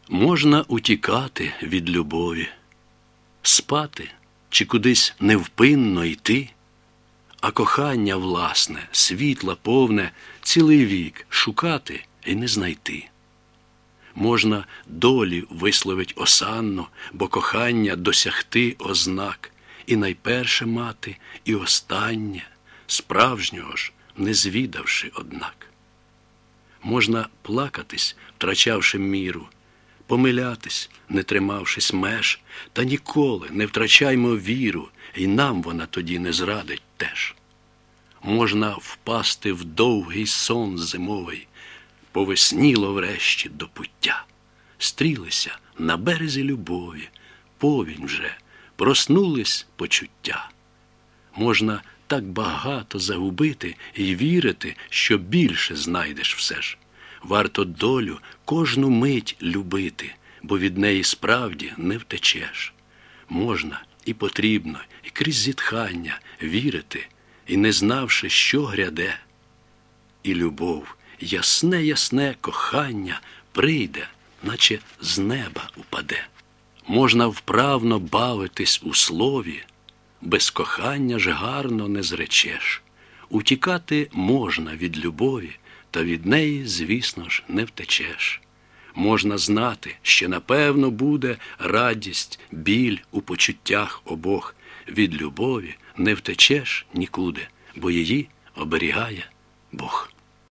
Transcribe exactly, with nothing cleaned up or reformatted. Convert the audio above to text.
Можна утікати від любові, спати чи кудись невпинно йти, а кохання власне, світла повне, цілий вік шукати і не знайти. Можна долі висловить осанну, бо кохання досягти ознак, і найперше мати, і останнє, справжнього ж не звідавши однак. Можна плакатись, втрачавши міру, помилятись, не тримавшись меж, та ніколи не втрачаймо віру, і нам вона тоді не зрадить теж. Можна впасти в довгий сон зимовий, повесніло врешті до пуття. Стрілися на березі любові, повінь вже, проснулись почуття. Можна так багато загубити і вірити, що більше знайдеш все ж. Варто долю кожну мить любити, бо від неї справді не втечеш. Можна і потрібно, і крізь зітхання вірити, і не знавши, що гряде. І любов, ясне-ясне кохання прийде, наче з неба упаде. Можна вправно бавитись у слові, без кохання ж гарно не зречеш. Утікати можна від любові, та від неї, звісно ж, не втечеш. Можна знати, що напевно буде радість, біль у почуттях обох. Від любові не втечеш нікуди, бо її оберігає Бог.